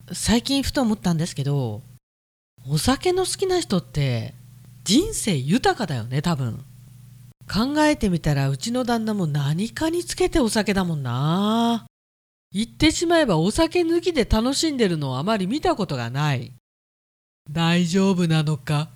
最近ふと思ったんですけど、お酒の好きな人って人生豊かだよね。多分考えてみたら、うちの旦那も何かにつけてお酒だもんな。言ってしまえばお酒抜きで楽しんでるのをあまり見たことがない。大丈夫なのか。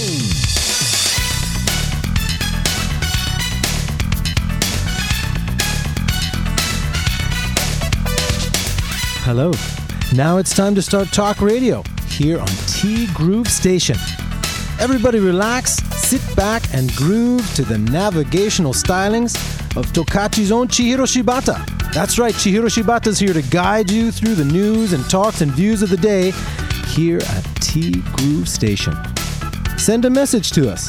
Hello. Now it's time to start talk radio here on T Groove Station. Everybody relax, sit back and groove to the navigational stylings of Tokachi's own Chihiro Shibata. That's right, Chihiro Shibata's here to guide you through the news and talks and views of the day here at T Groove Station. Send a message to us,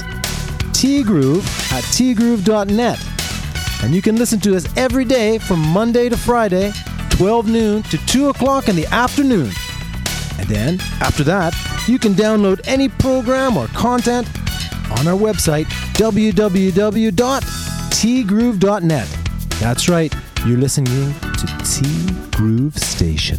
tgroove@tgroove.net. And you can listen to us every day from Monday to Friday, 12 noon to 2 o'clock in the afternoon. And then, after that, you can download any program or content on our website, www.tgroove.net. That's right, you're listening to T Groove Station.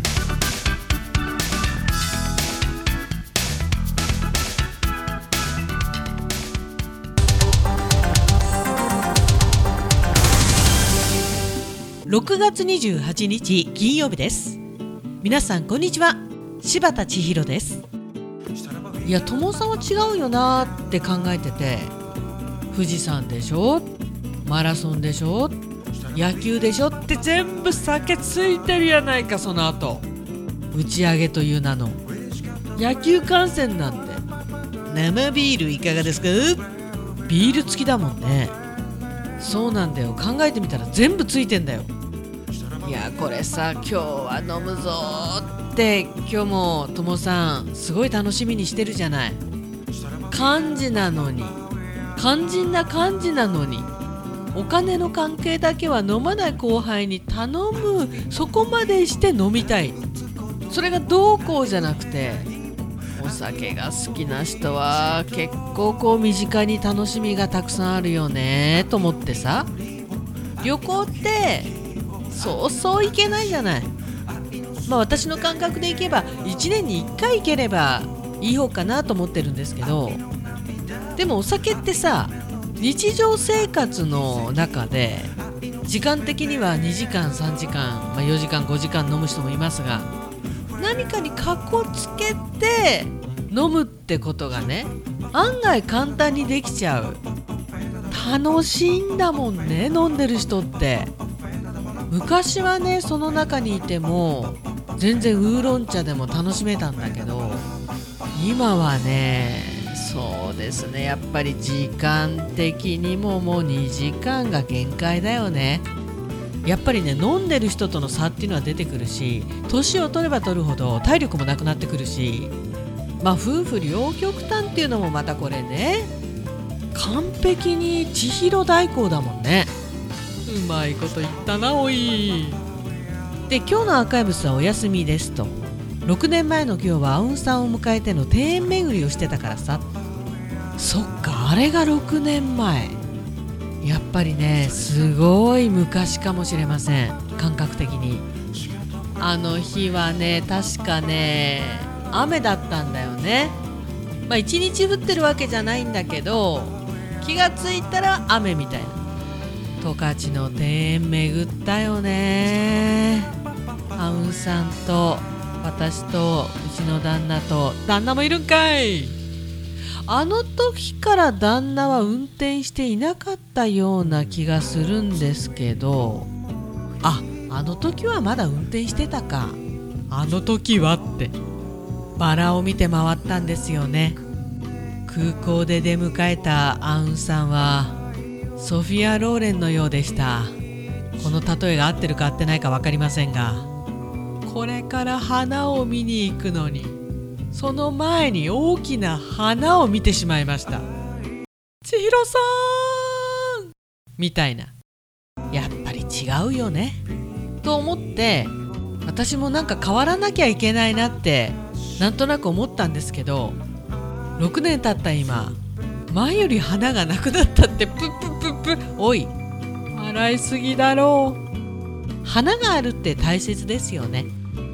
6月28日金曜日です。皆さんこんにちは、柴田千尋です。いや、友さんは違うよなって考えてて、富士山でしょ、マラソンでしょ、野球でしょって全部酒ついてるやないか。その後打ち上げという名の野球観戦なんて、生ビールいかがですか。ビール付きだもんね。そうなんだよ、考えてみたら全部ついてんだよ。いや、これさ、今日は飲むぞって今日も友さんすごい楽しみにしてるじゃない。肝心なのに、肝心な感じなのに、お金の関係だけは飲まない後輩に頼む、そこまでして飲みたい。それがどうこうじゃなくて、お酒が好きな人は結構こう身近に楽しみがたくさんあるよねと思ってさ。旅行ってそうそう行けないじゃない。私の感覚で行けば1年に1回行ければいい方かなと思ってるんですけど、でもお酒ってさ、日常生活の中で時間的には2時間3時間、4時間5時間飲む人もいますが、何かにかこつけて飲むってことがね、案外簡単にできちゃう。楽しいんだもんね、飲んでる人って。昔はね、その中にいても全然ウーロン茶でも楽しめたんだけど、今はね、そうですね、やっぱり時間的にももう2時間が限界だよね。やっぱりね、飲んでる人との差っていうのは出てくるし、年を取れば取るほど体力もなくなってくるし、夫婦両極端っていうのもまたこれね、完璧に千尋代行だもんね。うまいこと言ったな、おい。で、今日のアーカイブスはお休みですと。6年前の今日はアウンさんを迎えての庭園巡りをしてたからさ。そっか、あれが6年前。やっぱりね、すごい昔かもしれません、感覚的に。あの日はね、確かね、雨だったんだよね。一日降ってるわけじゃないんだけど、気がついたら雨みたいな。十勝の庭園巡ったよね。アウンさんと私とうちの旦那と、旦那もいるんかい。あの時から旦那は運転していなかったような気がするんですけど、あの時はまだ運転してたか。あの時はってバラを見て回ったんですよね。空港で出迎えたアウンさんはソフィア・ローレンのようでした。この例えが合ってるか合ってないか分かりませんが、これから花を見に行くのに、その前に大きな花を見てしまいました。千尋さんみたいな。やっぱり違うよねと思って、私もなんか変わらなきゃいけないなってなんとなく思ったんですけど、6年経った今、前より花がなくなったってプップップップ。おい、笑いすぎだろう。花があるって大切ですよね。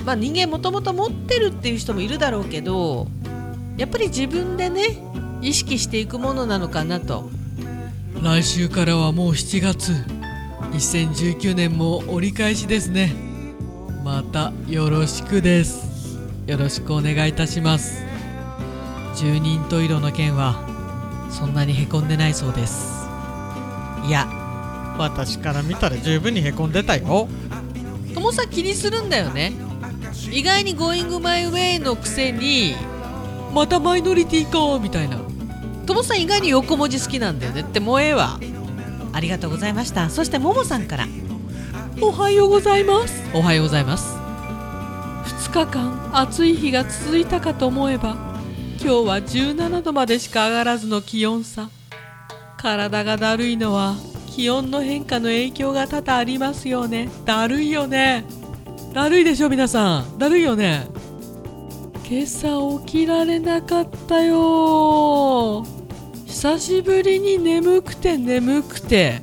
人間もともと持ってるっていう人もいるだろうけど、やっぱり自分でね意識していくものなのかなと。来週からはもう7月、2019年も折り返しですね。またよろしくです。よろしくお願いいたします。十人十色の件はそんなにへこんでないそうです。いや、私から見たら十分にへこんでたよ。ともさ気にするんだよね。意外に Going My Way のくせにまたマイノリティかみたいな。ともさん意外に横文字好きなんだよねって。もうええわ。ありがとうございました。そしてももさんから、おはようございます。おはようございます。2日間暑い日が続いたかと思えば、今日は17度までしか上がらずの気温差。体がだるいのは気温の変化の影響が多々ありますよね。だるいよね。だるいでしょ皆さん。だるいよね。今朝起きられなかったよ。久しぶりに眠くて眠くて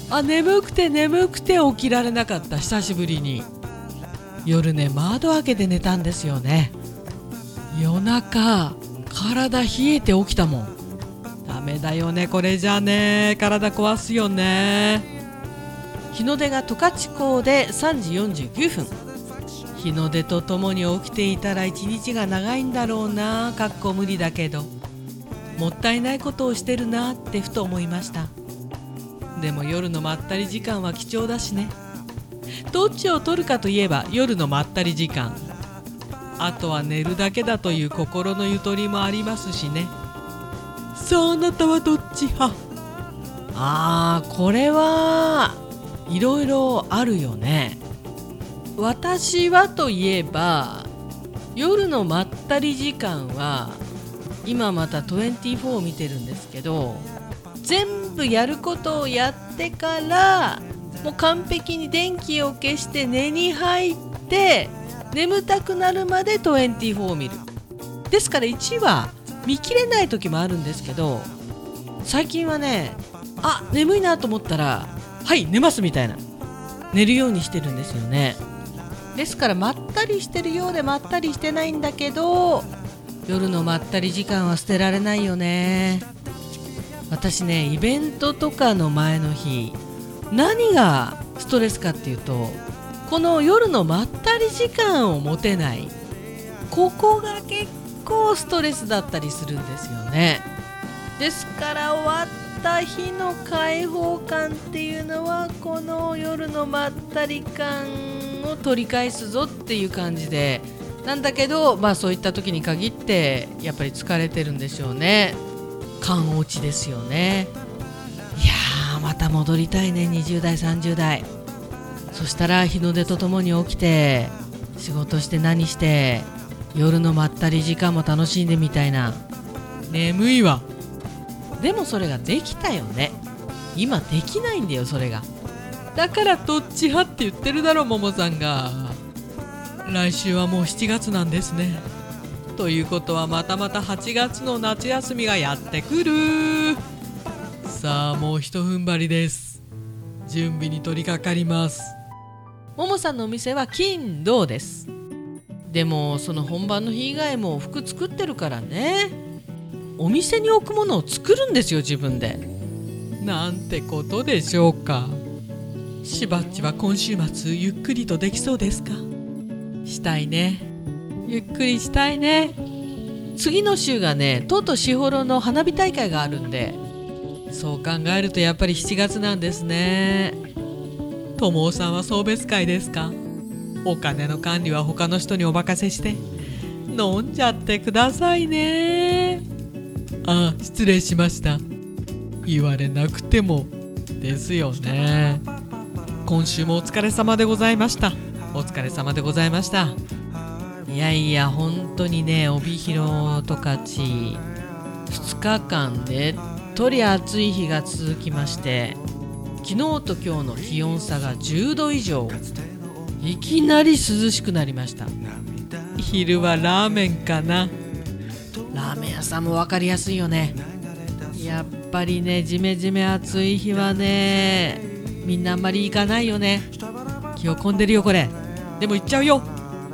起きられなかった。久しぶりに夜ね窓開けて寝たんですよね。夜中体冷えて起きたもん。ダメだよねこれじゃね。体壊すよね。日の出が十勝港で3時49分。日の出とともに起きていたら一日が長いんだろうな。かっこ無理だけどもったいないことをしてるなってふと思いました。でも夜のまったり時間は貴重だしね。どっちを取るかといえば夜のまったり時間。あとは寝るだけだという心のゆとりもありますしね。さああなたはどっち派？これはいろいろあるよね。私はといえば夜のまったり時間は今また24を見てるんですけど、全部やることをやってからもう完璧に電気を消して寝に入って眠たくなるまで24を見る。ですから1話見切れない時もあるんですけど、最近はね眠いなと思ったらはい寝ますみたいな寝るようにしてるんですよね。ですからまったりしてるようでまったりしてないんだけど、夜のまったり時間は捨てられないよね。私ねイベントとかの前の日何がストレスかっていうと、この夜のまったり時間を持てない、ここが結構ストレスだったりするんですよね。ですから終わった日の解放感っていうのはこの夜のまったり感を取り返すぞっていう感じでなんだけど、そういった時に限ってやっぱり疲れてるんでしょうね。感落ちですよね。いやーまた戻りたいね。20代30代。そしたら日の出とともに起きて仕事して何して夜のまったり時間も楽しんでみたいな。眠いわ。でもそれができたよね。今できないんだよそれが。だからどっち派って言ってるだろももさんが。来週はもう7月なんですね。ということはまたまた8月の夏休みがやってくる。さあもうひと踏ん張りです。準備に取り掛かります。ももさんのお店は金土です。でもその本番の日以外も服作ってるからね。お店に置くものを作るんですよ自分で。なんてことでしょうか。しばっちは今週末ゆっくりとできそうですか？したいね。ゆっくりしたいね。次の週がねとうとうしほろの花火大会があるんで、そう考えるとやっぱり7月なんですね。ともおさんは送別会ですか？お金の管理は他の人にお任せして飲んじゃってくださいね。失礼しました。言われなくてもですよね。今週もお疲れ様でございました。お疲れ様でございました。いやいや本当にね帯広十勝2日間でとり暑い日が続きまして、昨日と今日の気温差が10度以上。いきなり涼しくなりました。昼はラーメンかな。ラーメン屋さんも分かりやすいよね。やっぱりねジメジメ暑い日はねみんなあんまり行かないよね。気を込んでるよこれ。でも行っちゃうよ。飲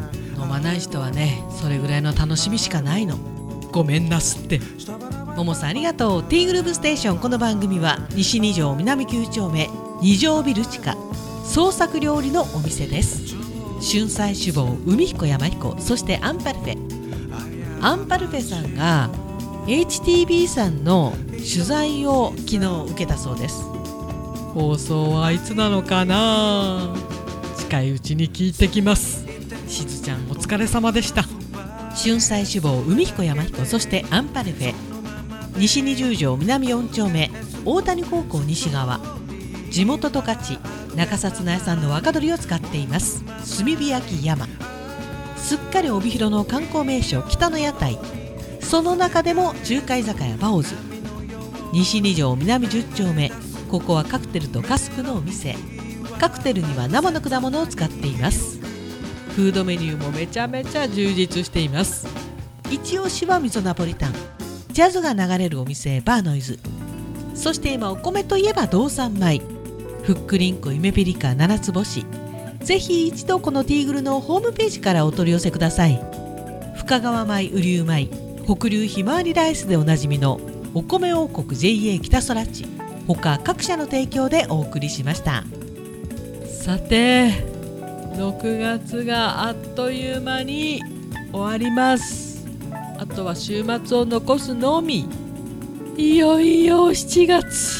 混まない人はね、それぐらいの楽しみしかないの。ごめんなすって。ももさんありがとう。 T グループステーション。この番組は西2条南9丁目2条ビル地下創作料理のお店です。春菜志望、海彦山彦、そしてアンパルフェ。アンパルフェさんが HTB さんの取材を昨日受けたそうです。放送はいつなのかな。近いうちに聞いてきます。しずちゃんお疲れ様でした。春菜志望、海彦山彦、そしてアンパルフェ。西20条南4丁目大谷高校西側。地元十勝中札内産の若鶏を使っています。炭火焼き山。すっかり帯広の観光名所北の屋台。その中でも中華居酒屋バオズ。西2条南10丁目。ここはカクテルとカスクのお店。カクテルには生の果物を使っています。フードメニューもめちゃめちゃ充実しています。一押しは味噌ナポリタン。ジャズが流れるお店バーノイズ。そして今お米といえば道産米。ふっくりんこ夢ピリカ7つ星。ぜひ一度このティーグルのホームページからお取り寄せください。深川米、雨竜米、北流ひまわりライスでおなじみのお米王国 JA 北空地、他各社の提供でお送りしました。さて6月があっという間に終わります。あとは週末を残すのみ。いよいよ7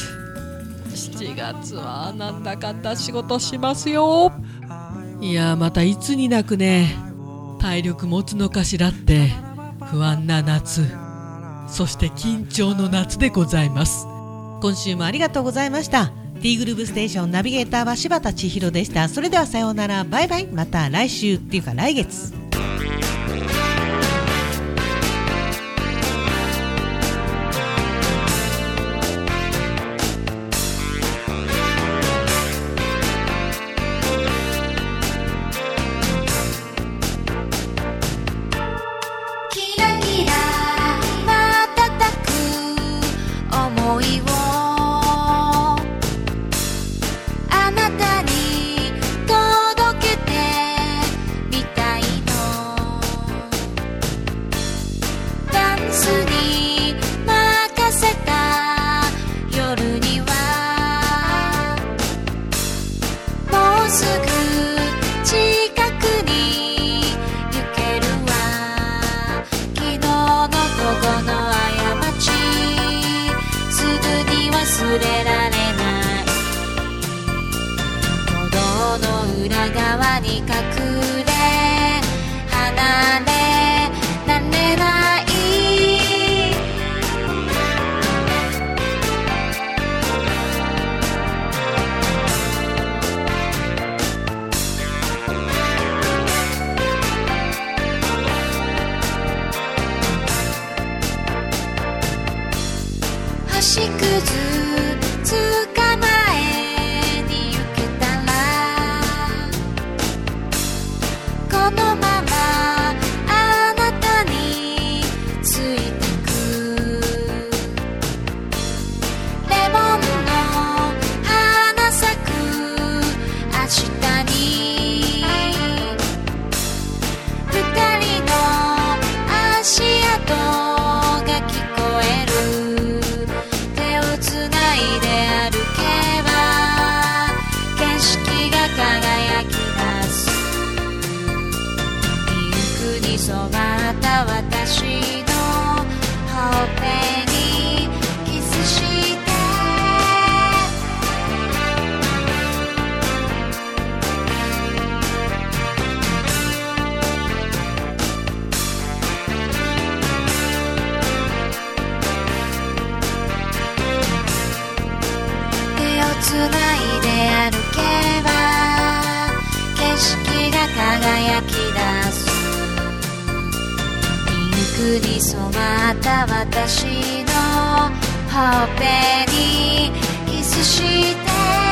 月はなんだかんだ仕事しますよ。いやまたいつになくね、体力持つのかしらって不安な夏、そして緊張の夏でございます。今週もありがとうございました。 T グループステーションナビゲーターは柴田千尋でした。それではさようなら、バイバイ。また来週っていうか来月。 裏側に隠れ離れられない。星屑捕まえに行けたら、このままあなたについてく。レモンの花咲く明日に、二人の足跡が聞こえる。手をつないで歩けば景色が輝き出す。ピンクに染まった私のほっぺにキスして、手をつないで歩けば景色が輝き出す。ピンクに染まった私のほっぺにキスして、